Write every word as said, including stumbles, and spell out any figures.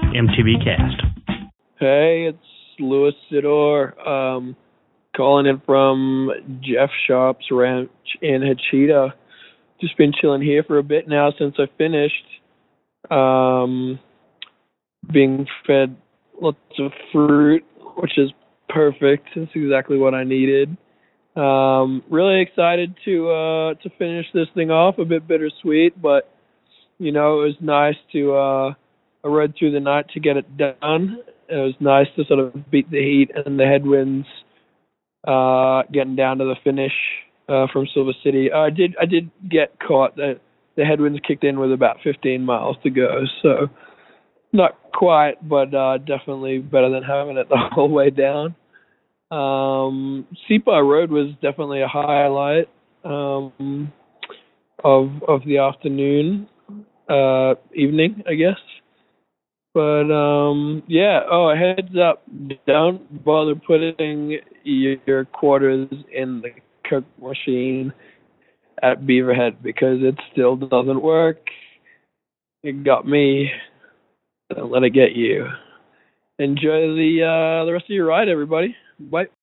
M T B Cast. Hey, it's Louis Sidor, um, calling in from Jeff Sharp's ranch in Hachita. Just been chilling here for a bit now since I finished. Um, being fed lots of fruit, which is perfect. That's exactly what I needed. Um, really excited to uh, to finish this thing off. A bit bittersweet, but you know, it was nice to. Uh, I rode through the night to get it done. It was nice to sort of beat the heat and the headwinds, uh, getting down to the finish uh, from Silver City. Uh, I did I did get caught. The, the headwinds kicked in with about fifteen miles to go, so not quite, but uh, definitely better than having it the whole way down. Um, Separ Road was definitely a highlight um, of of the afternoon, uh, evening, I guess. But um, yeah. Oh, heads up! Don't bother putting your quarters in the Coke machine at Beaverhead because it still doesn't work. It got me. Don't let it get you. Enjoy the uh, the rest of your ride, everybody. Bye.